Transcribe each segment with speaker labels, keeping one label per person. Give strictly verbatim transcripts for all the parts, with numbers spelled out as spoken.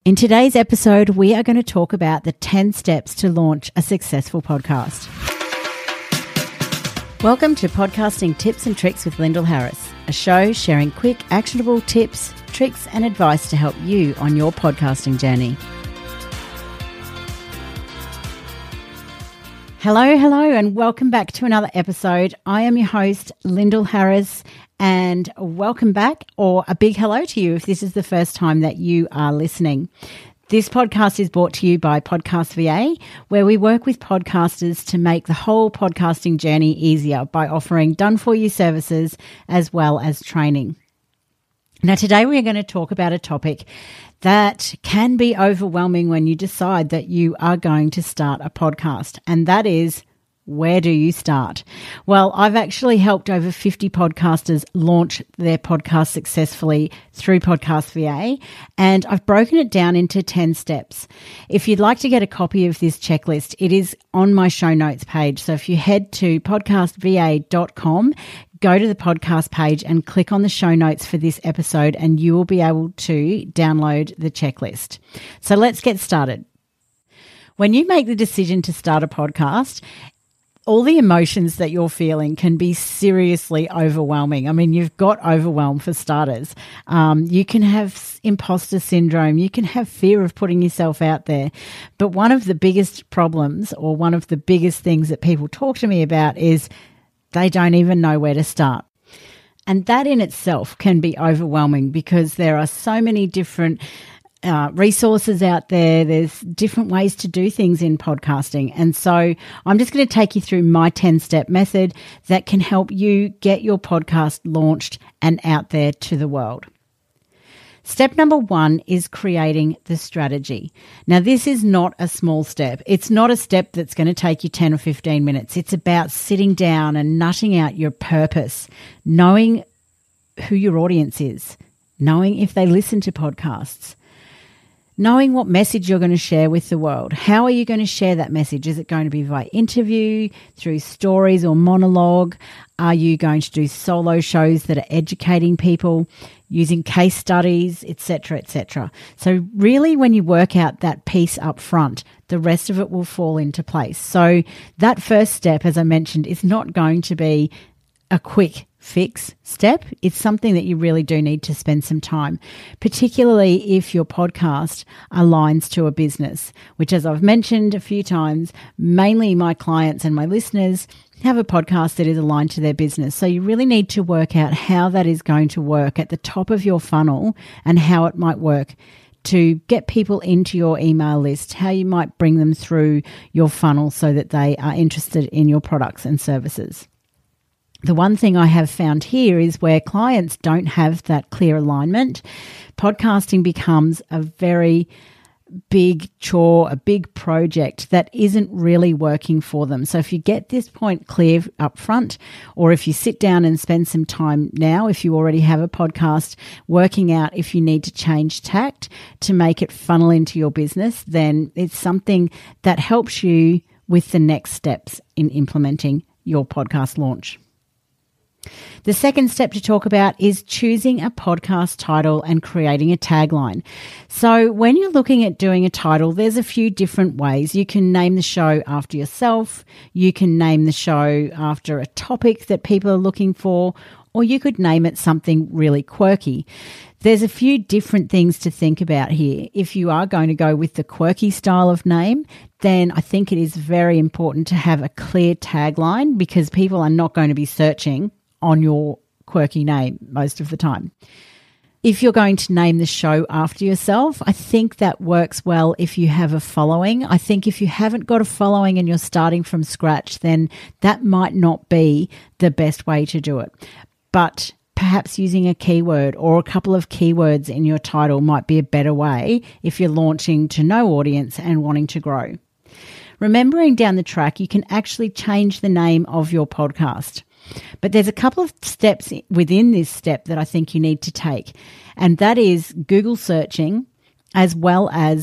Speaker 1: In today's episode, we are going to talk about the ten steps to launch a successful podcast. Welcome to Podcasting Tips and Tricks with Lyndall Harris, a show sharing quick, actionable tips, tricks, and advice to help you on your podcasting journey. Hello, hello, and welcome back to another episode. I am your host, Lyndall Harris, and welcome back, or a big hello to you if this is the first time that you are listening. This podcast is brought to you by Podcast V A, where we work with podcasters to make the whole podcasting journey easier by offering done-for-you services as well as training. Now, today we are going to talk about a topic that can be overwhelming when you decide that you are going to start a podcast, and that is, where do you start? Well, I've actually helped over fifty podcasters launch their podcast successfully through Podcast V A, and I've broken it down into ten steps. If you'd like to get a copy of this checklist, it is on my show notes page. So if you head to podcast v a dot com, go to the podcast page and click on the show notes for this episode, and you will be able to download the checklist. So let's get started. When you make the decision to start a podcast, all the emotions that you're feeling can be seriously overwhelming. I mean, you've got overwhelm for starters. Um, you can have imposter syndrome. You can have fear of putting yourself out there. But one of the biggest problems, or one of the biggest things that people talk to me about, is they don't even know where to start. And that in itself can be overwhelming because there are so many different Uh, resources out there. There's different ways to do things in podcasting. And so I'm just going to take you through my ten-step method that can help you get your podcast launched and out there to the world. Step number one is creating the strategy. Now, this is not a small step. It's not a step that's going to take you ten or fifteen minutes. It's about sitting down and nutting out your purpose, knowing who your audience is, knowing if they listen to podcasts, knowing what message you're going to share with the world. How are you going to share that message? Is it going to be via interview, through stories or monologue? Are you going to do solo shows that are educating people, using case studies, et cetera, et cetera? So really, when you work out that piece up front, the rest of it will fall into place. So that first step, as I mentioned, is not going to be a quick fix step. It's something that you really do need to spend some time, particularly if your podcast aligns to a business, which, as I've mentioned a few times, mainly my clients and my listeners have a podcast that is aligned to their business. So you really need to work out how that is going to work at the top of your funnel and how it might work to get people into your email list, how you might bring them through your funnel so that they are interested in your products and services. The one thing I have found here is where clients don't have that clear alignment, podcasting becomes a very big chore, a big project that isn't really working for them. So if you get this point clear up front, or if you sit down and spend some time now, if you already have a podcast, working out if you need to change tact to make it funnel into your business, then it's something that helps you with the next steps in implementing your podcast launch. The second step to talk about is choosing a podcast title and creating a tagline. So when you're looking at doing a title, there's a few different ways. You can name the show after yourself. You can name the show after a topic that people are looking for, or you could name it something really quirky. There's a few different things to think about here. If you are going to go with the quirky style of name, then I think it is very important to have a clear tagline, because people are not going to be searching on your quirky name most of the time. If you're going to name the show after yourself, I think that works well if you have a following. I think if you haven't got a following and you're starting from scratch, then that might not be the best way to do it. But perhaps using a keyword or a couple of keywords in your title might be a better way if you're launching to no audience and wanting to grow. Remembering down the track, you can actually change the name of your podcast. But there's a couple of steps within this step that I think you need to take, and that is Google searching as well as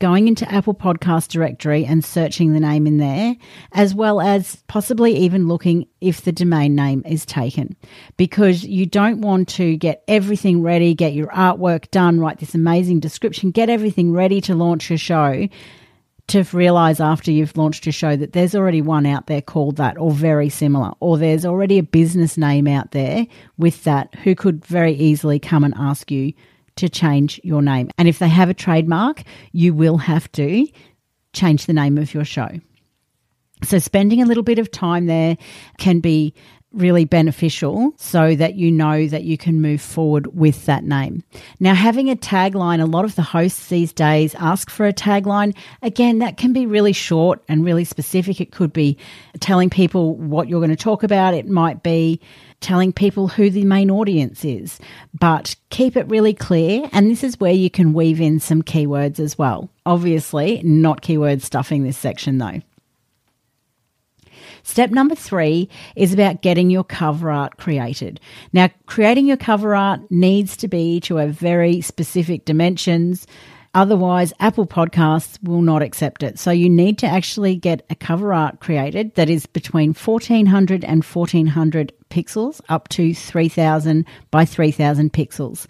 Speaker 1: going into Apple Podcast Directory and searching the name in there, as well as possibly even looking if the domain name is taken, because you don't want to get everything ready, get your artwork done, write this amazing description, get everything ready to launch your show, to realise after you've launched your show that there's already one out there called that or very similar, or there's already a business name out there with that who could very easily come and ask you to change your name. And if they have a trademark, you will have to change the name of your show. So spending a little bit of time there can be really beneficial so that you know that you can move forward with that name. Now, having a tagline, a lot of the hosts these days ask for a tagline. Again, that can be really short and really specific. It could be telling people what you're going to talk about. It might be telling people who the main audience is, but keep it really clear. And this is where you can weave in some keywords as well. Obviously, not keyword stuffing this section though. Step number three is about getting your cover art created. Now, creating your cover art needs to be to a very specific dimensions. Otherwise, Apple Podcasts will not accept it. So you need to actually get a cover art created that is between fourteen hundred and fourteen hundred pixels up to three thousand by three thousand pixels.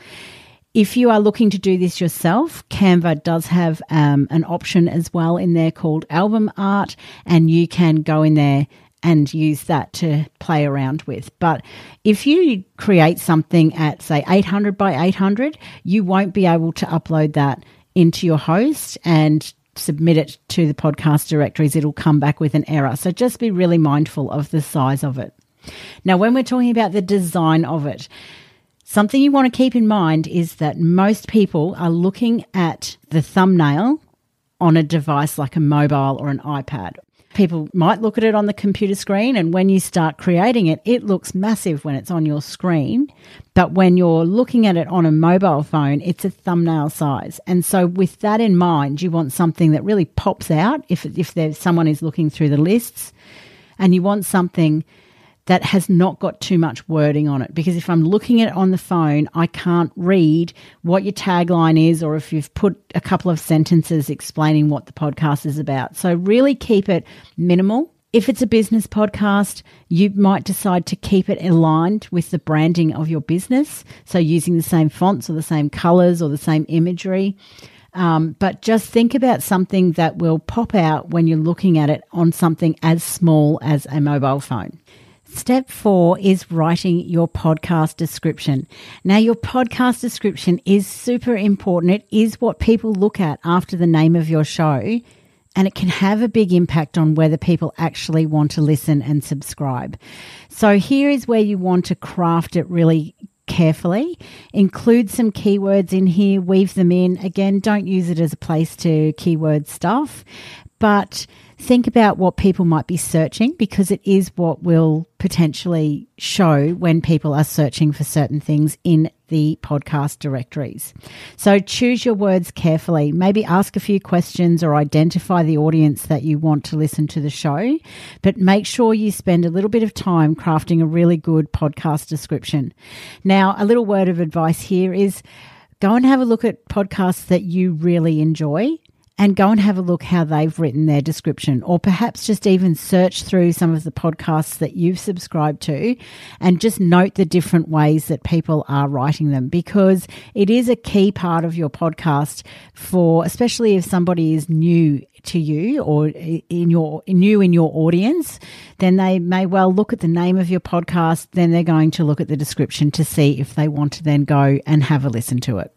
Speaker 1: If you are looking to do this yourself, Canva does have um, an option as well in there called album art, and you can go in there and use that to play around with. But if you create something at, say, eight hundred by eight hundred, you won't be able to upload that into your host and submit it to the podcast directories. It'll come back with an error. So just be really mindful of the size of it. Now, when we're talking about the design of it, something you want to keep in mind is that most people are looking at the thumbnail on a device like a mobile or an iPad. People might look at it on the computer screen, and when you start creating it, it looks massive when it's on your screen. But when you're looking at it on a mobile phone, it's a thumbnail size. And so with that in mind, you want something that really pops out if, if there's someone is looking through the lists, and you want something that has not got too much wording on it. Because if I'm looking at it on the phone, I can't read what your tagline is, or if you've put a couple of sentences explaining what the podcast is about. So really keep it minimal. If it's a business podcast, you might decide to keep it aligned with the branding of your business. So using the same fonts or the same colors or the same imagery. Um, but just think about something that will pop out when you're looking at it on something as small as a mobile phone. Step four is writing your podcast description. Now, your podcast description is super important. It is what people look at after the name of your show, and it can have a big impact on whether people actually want to listen and subscribe. So here is where you want to craft it really carefully. Include some keywords in here, weave them in. Again, don't use it as a place to keyword stuff, but think about what people might be searching, because it is what will potentially show when people are searching for certain things in the podcast directories. So choose your words carefully. Maybe ask a few questions or identify the audience that you want to listen to the show, but make sure you spend a little bit of time crafting a really good podcast description. Now, a little word of advice here is go and have a look at podcasts that you really enjoy, and go and have a look how they've written their description, or perhaps just even search through some of the podcasts that you've subscribed to and just note the different ways that people are writing them, because it is a key part of your podcast for, especially if somebody is new to you or in your new in your audience, then they may well look at the name of your podcast, then they're going to look at the description to see if they want to then go and have a listen to it.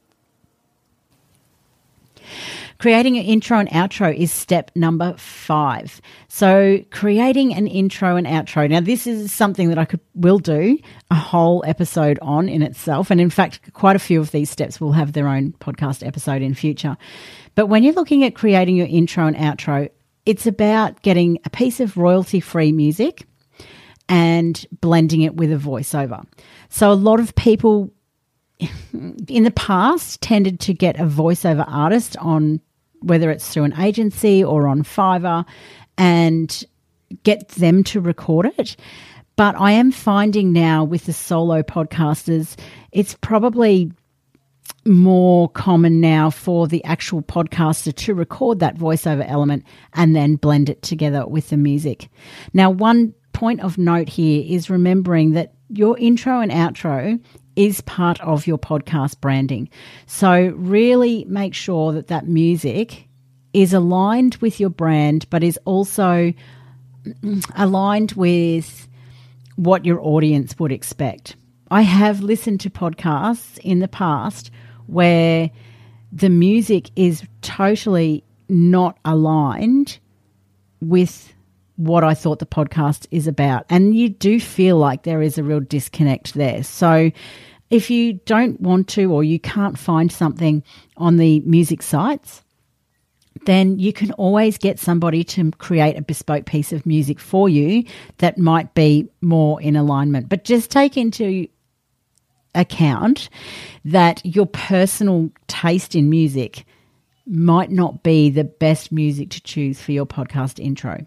Speaker 1: Creating an intro and outro is step number five. So creating an intro and outro. Now, this is something that I could will do a whole episode on in itself. And in fact, quite a few of these steps will have their own podcast episode in future. But when you're looking at creating your intro and outro, it's about getting a piece of royalty-free music and blending it with a voiceover. So a lot of people in the past tended to get a voiceover artist on, whether it's through an agency or on Fiverr, and get them to record it. But I am finding now with the solo podcasters, it's probably more common now for the actual podcaster to record that voiceover element and then blend it together with the music. Now, one point of note here is remembering that your intro and outro is part of your podcast branding. So really make sure that that music is aligned with your brand, but is also aligned with what your audience would expect. I have listened to podcasts in the past where the music is totally not aligned with what I thought the podcast is about. And you do feel like there is a real disconnect there. So if you don't want to, or you can't find something on the music sites, then you can always get somebody to create a bespoke piece of music for you that might be more in alignment. But just take into account that your personal taste in music might not be the best music to choose for your podcast intro.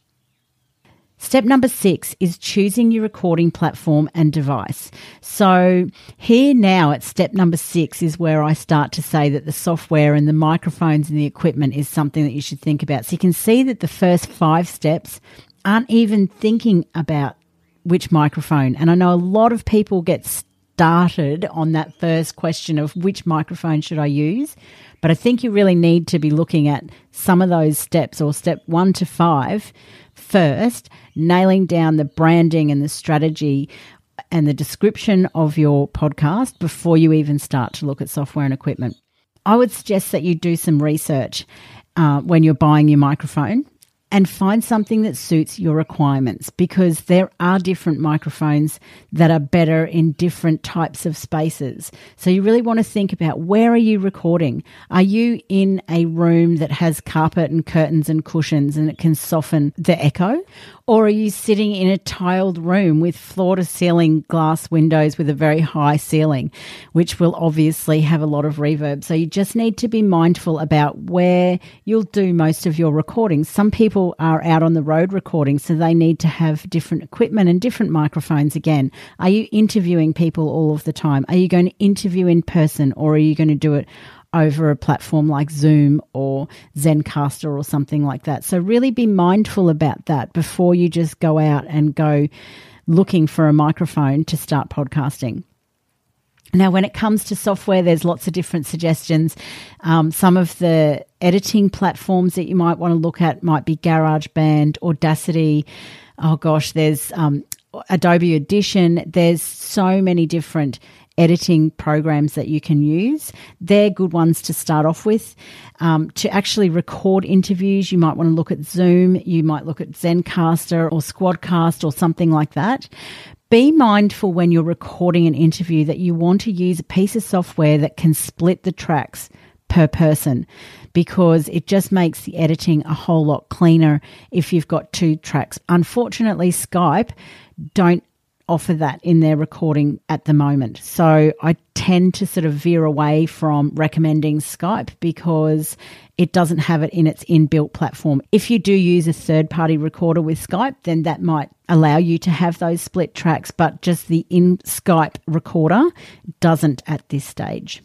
Speaker 1: Step number six is choosing your recording platform and device. So here now at step number six is where I start to say that the software and the microphones and the equipment is something that you should think about. So you can see that the first five steps aren't even thinking about which microphone. And I know a lot of people get started on that first question of which microphone should I use, but I think you really need to be looking at some of those steps, or step one to five first, nailing down the branding and the strategy and the description of your podcast before you even start to look at software and equipment. I would suggest that you do some research uh, when you're buying your microphone and find something that suits your requirements, because there are different microphones that are better in different types of spaces. So you really want to think about, where are you recording? Are you in a room that has carpet and curtains and cushions and it can soften the echo? Or are you sitting in a tiled room with floor-to-ceiling glass windows with a very high ceiling, which will obviously have a lot of reverb? So you just need to be mindful about where you'll do most of your recording. Some people are out on the road recording, so they need to have different equipment and different microphones again. Are you interviewing people all of the time? Are you going to interview in person, or are you going to do it over a platform like Zoom or Zencastr or something like that? So really be mindful about that before you just go out and go looking for a microphone to start podcasting. Now, when it comes to software, there's lots of different suggestions. Um, some of the editing platforms that you might want to look at might be GarageBand, Audacity. Oh gosh, there's um, Adobe Audition. There's so many different editing programs that you can use. They're good ones to start off with. Um, to actually record interviews, you might want to look at Zoom. You might look at Zencastr or Squadcast or something like that. Be mindful when you're recording an interview that you want to use a piece of software that can split the tracks per person, because it just makes the editing a whole lot cleaner if you've got two tracks. Unfortunately, Skype don't offer that in their recording at the moment. So I tend to sort of veer away from recommending Skype because it doesn't have it in its inbuilt platform. If you do use a third-party recorder with Skype, then that might allow you to have those split tracks, but just the in-Skype recorder doesn't at this stage.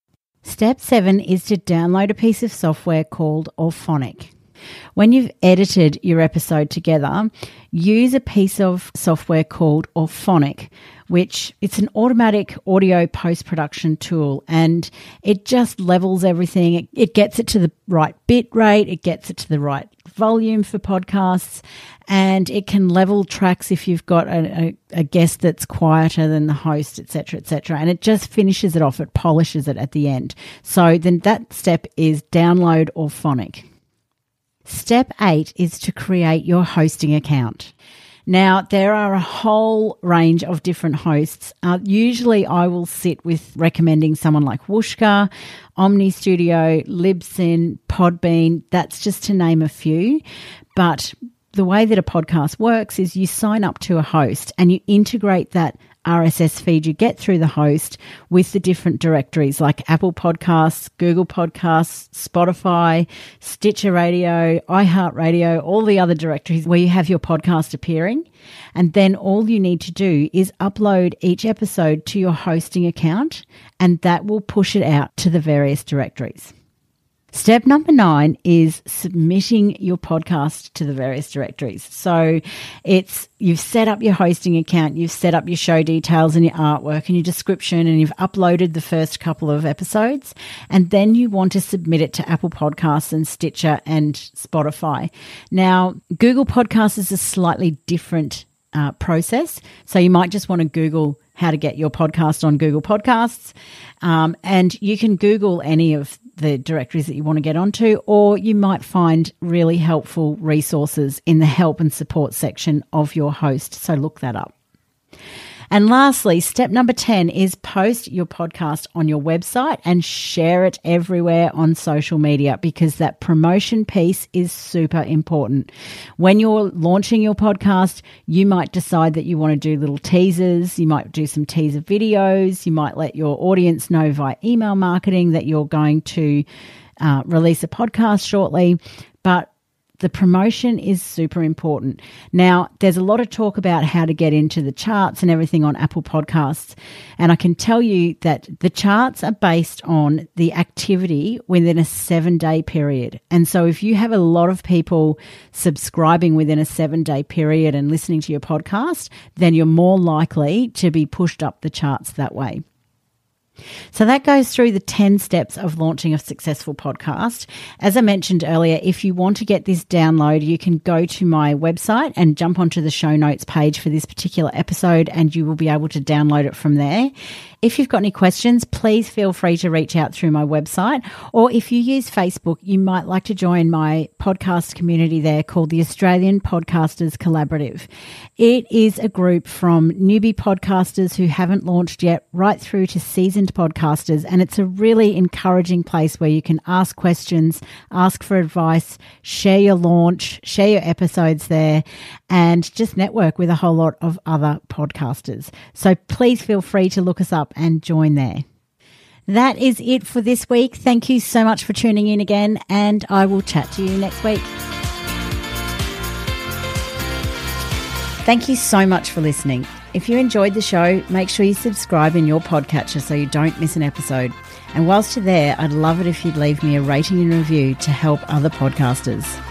Speaker 1: Step seven is to download a piece of software called Auphonic. When you've edited your episode together, use a piece of software called Auphonic, which it's an automatic audio post-production tool, and it just levels everything. It, it gets it to the right bit rate, it gets it to the right volume for podcasts, and it can level tracks if you've got a, a, a guest that's quieter than the host, et cetera, et cetera. And it just finishes it off, it polishes it at the end. So then that step is download Auphonic. Step eight is to create your hosting account. Now, there are a whole range of different hosts. Uh, usually I will sit with recommending someone like Whooshkaa, Omny Studio, Libsyn, Podbean. That's just to name a few. But the way that a podcast works is you sign up to a host and you integrate that R S S feed you get through the host with the different directories like Apple Podcasts, Google Podcasts, Spotify, Stitcher Radio, iHeartRadio, all the other directories where you have your podcast appearing. And then all you need to do is upload each episode to your hosting account, and that will push it out to the various directories. Step number nine is submitting your podcast to the various directories. So it's you've set up your hosting account, you've set up your show details and your artwork and your description, and you've uploaded the first couple of episodes, and then you want to submit it to Apple Podcasts and Stitcher and Spotify. Now, Google Podcasts is a slightly different uh, process. So you might just want to Google how to get your podcast on Google Podcasts, um, and you can Google any of the directories that you want to get onto, or you might find really helpful resources in the help and support section of your host. So look that up. And lastly, step number ten is post your podcast on your website and share it everywhere on social media, because that promotion piece is super important. When you're launching your podcast, you might decide that you want to do little teasers. You might do some teaser videos. You might let your audience know via email marketing that you're going to uh, release a podcast shortly. But the promotion is super important. Now, there's a lot of talk about how to get into the charts and everything on Apple Podcasts. And I can tell you that the charts are based on the activity within a seven-day period. And so if you have a lot of people subscribing within a seven-day period and listening to your podcast, then you're more likely to be pushed up the charts that way. So that goes through the ten steps of launching a successful podcast. As I mentioned earlier, if you want to get this download, you can go to my website and jump onto the show notes page for this particular episode, and you will be able to download it from there. If you've got any questions, please feel free to reach out through my website. Or if you use Facebook, you might like to join my podcast community there called the Australian Podcasters Collaborative. It is a group from newbie podcasters who haven't launched yet right through to seasoned podcasters. And it's a really encouraging place where you can ask questions, ask for advice, share your launch, share your episodes there, and just network with a whole lot of other podcasters. So please feel free to look us up and join there. That is it for this week. Thank you so much for tuning in again, and I will chat to you next week. Thank you so much for listening. If you enjoyed the show, make sure you subscribe in your podcatcher so you don't miss an episode. And whilst you're there, I'd love it if you'd leave me a rating and review to help other podcasters.